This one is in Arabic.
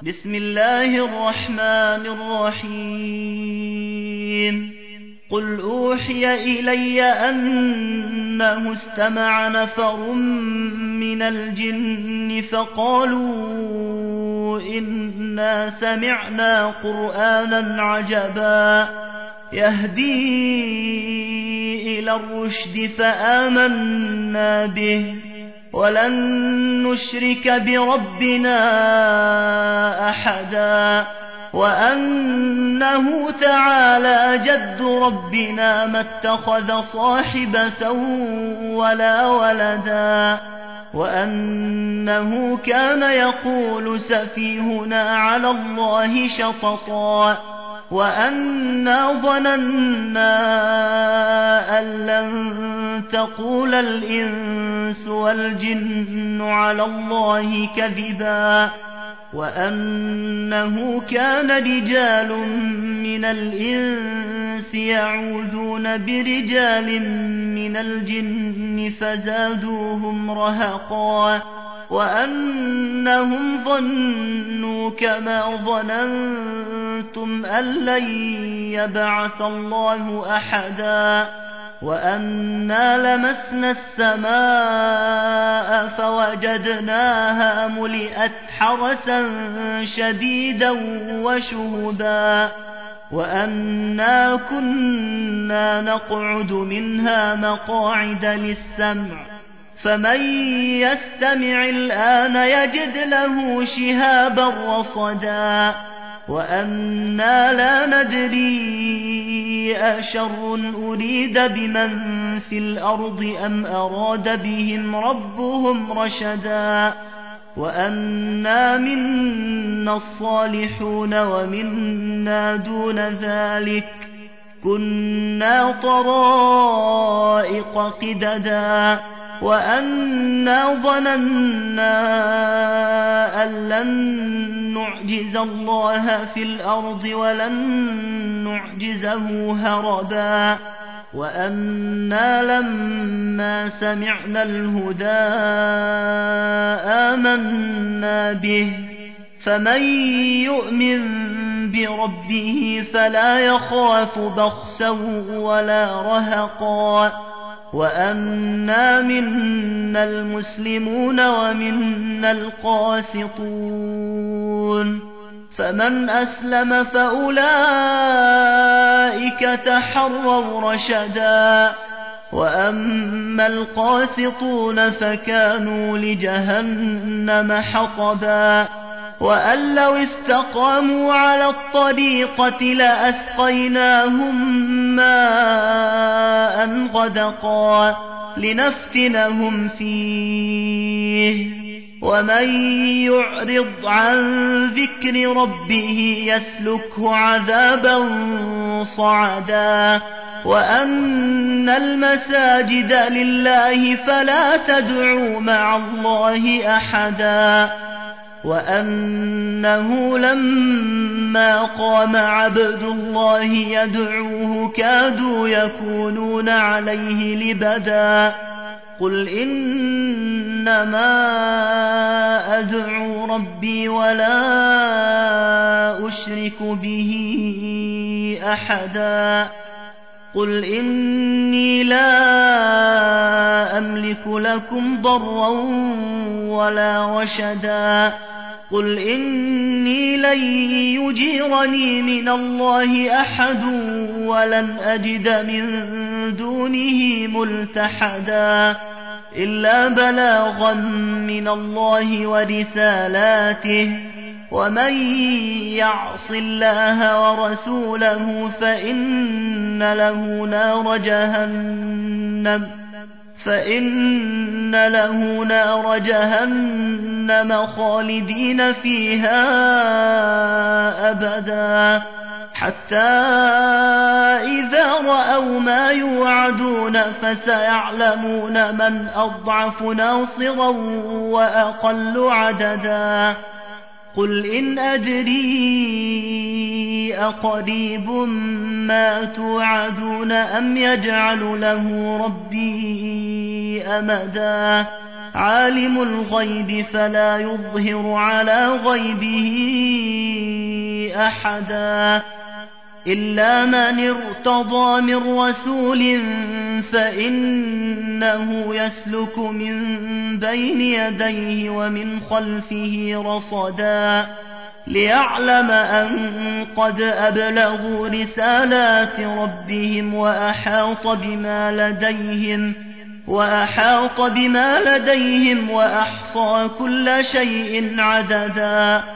بسم الله الرحمن الرحيم قل أوحي إلي أنه استمع نفر من الجن فقالوا إنا سمعنا قرآنا عجبا يهدي إلى الرشد فآمنا به ولن نشرك بربنا أحدا وأنه تعالى جد ربنا ما اتخذ صاحبة ولا ولدا وأنه كان يقول سفيهنا على الله شططا وأنا ظننا أن لن تقول الإنس والجن على الله كذبا وأنه كان رجال من الإنس يعوذون برجال من الجن فزادوهم رهقا وأنهم ظنوا كما ظننتم أن لن يبعث الله أحدا وأنا لمسنا السماء فوجدناها ملئت حرسا شديدا وشهبا وأنا كنا نقعد منها مقاعد للسمع فمن يستمع الآن يجد له شهابا رصدا وأنا لا ندري أشر أريد بمن في الأرض أم أراد بهم ربهم رشدا وأنا منا الصالحون ومنا دون ذلك كنا طرائق قددا وأنا ظننا أن لن نعجز الله في الأرض ولن نعجزه هربا وأنا لما سمعنا الهدى آمنا به فمن يؤمن بربه فلا يخاف بخسا ولا رهقا وأنا منا المسلمون ومنا القاسطون فمن أسلم فأولئك تحروا رشدا وأما القاسطون فكانوا لجهنم حطبا وأن لو استقاموا على الطريقة لأسقيناهم ماء غدقا لنفتنهم فيه ومن يعرض عن ذكر ربه يسلكه عذابا صعدا وأن المساجد لله فلا تدعوا مع الله أحدا وأنه لما قام عبد الله يدعوه كادوا يكونون عليه لبدا قل إنما أدعو ربي ولا أشرك به أحدا قل إني لا أملك لكم ضرا ولا رشدا قل إني لن يجيرني من الله أحد ولن أجد من دونه ملتحدا إلا بلاغا من الله ورسالاته ومن يعص الله ورسوله فإن له نار جهنم خالدين فيها أبدا حتى إذا رأوا ما يوعدون فسيعلمون من أضعف ناصرا وأقل عددا قل إن أدري أقريب ما توعدون أم يجعل له ربي أمدا عالم الغيب فلا يظهر على غيبه أحدا إلا من ارتضى من رسول فإنه يسلك من بين يديه ومن خلفه رصدا ليعلم أن قد أبلغوا رسالات ربهم وأحاط بما لديهم وأحصى كل شيء عددا